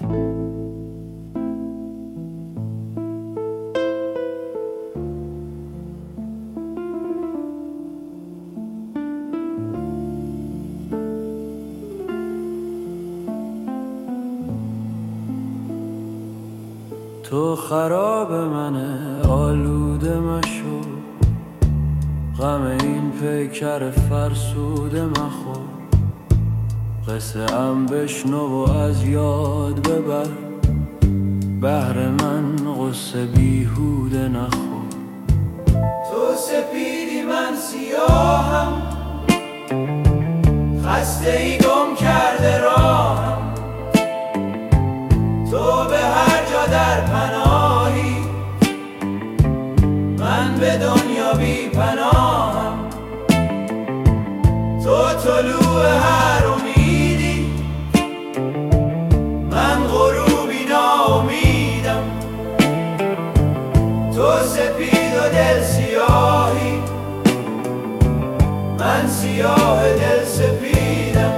تو خراب منه آلوده مشو، غم این پیکر فرسوده مخور. قصه ام بشنو و از یاد ببر، بهر من قصه بیهوده نخور. تو سپیدی من سیاهم، خسته ای گم کرده راهم. تو به هر جا در پناهی، من به دنیا بی پناهم. تو طلوع هر امیدی، من غروبی ناامیدم. تو سپید و دل سیاهی، من سیاه دل سپیدم.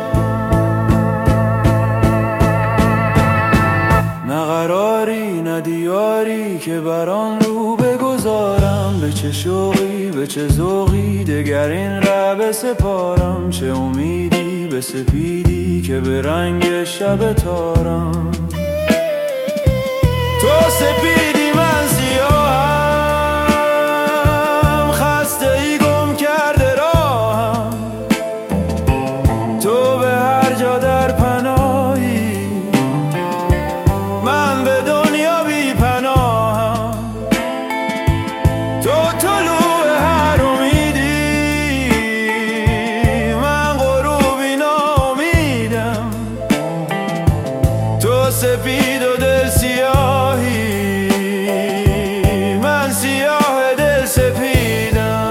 نه قراری نه دیاری که بران رو بگذارم. به چه شوقی به چه ذوقی دگر این ره سپارم. چه امیدی به سپیدی که به رنگ شب تارم. تو سپیدی من سیاهم، خسته ای گم کرده راهم. تو به هر جا در پناهی، من به دنیا بی پناهم. تو طلوع هر امیدی، من غروبی ناامیدم. تو سپید و دل سیاهی، من سیاه دل سپیدم.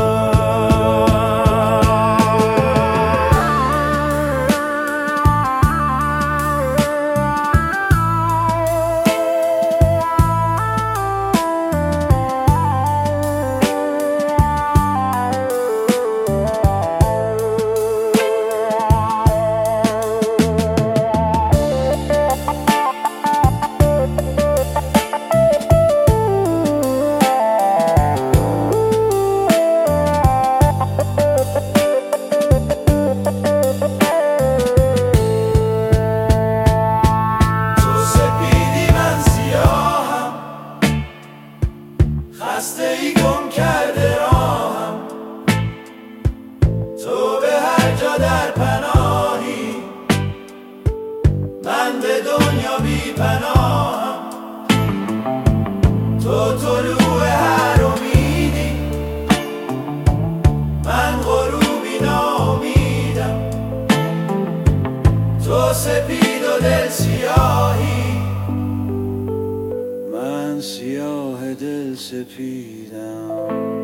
خسته ای گم کرده راهم. تو به هر جا در پناهی، من به دنیا بی پناهم. تو طلوع هر امیدی، من غروبی ناامیدم. تو سپید و دل سیاهی، من سیاه دل سپیدم.